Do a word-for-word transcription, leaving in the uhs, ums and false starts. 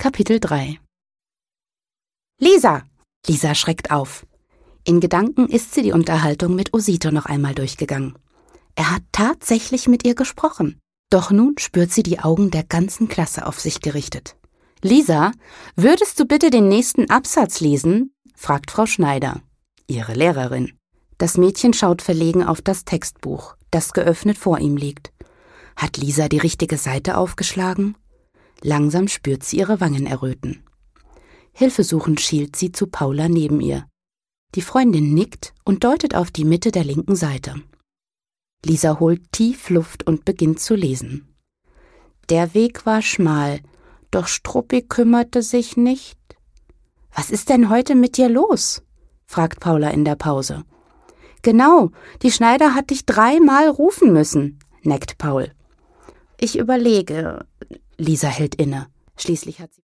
Kapitel drei. Lisa! Lisa schreckt auf. In Gedanken ist sie die Unterhaltung mit Osito noch einmal durchgegangen. Er hat tatsächlich mit ihr gesprochen. Doch nun spürt sie die Augen der ganzen Klasse auf sich gerichtet. »Lisa, würdest du bitte den nächsten Absatz lesen?« fragt Frau Schneider, ihre Lehrerin. Das Mädchen schaut verlegen auf das Textbuch, das geöffnet vor ihm liegt. Hat Lisa die richtige Seite aufgeschlagen? Langsam spürt sie ihre Wangen erröten. Hilfesuchend schielt sie zu Paula neben ihr. Die Freundin nickt und deutet auf die Mitte der linken Seite. Lisa holt tief Luft und beginnt zu lesen. Der Weg war schmal, doch Struppi kümmerte sich nicht. »Was ist denn heute mit dir los?« fragt Paula in der Pause. »Genau, die Schneider hat dich dreimal rufen müssen«, neckt Paul. »Ich überlege.« Lisa hält inne. Schließlich hat sie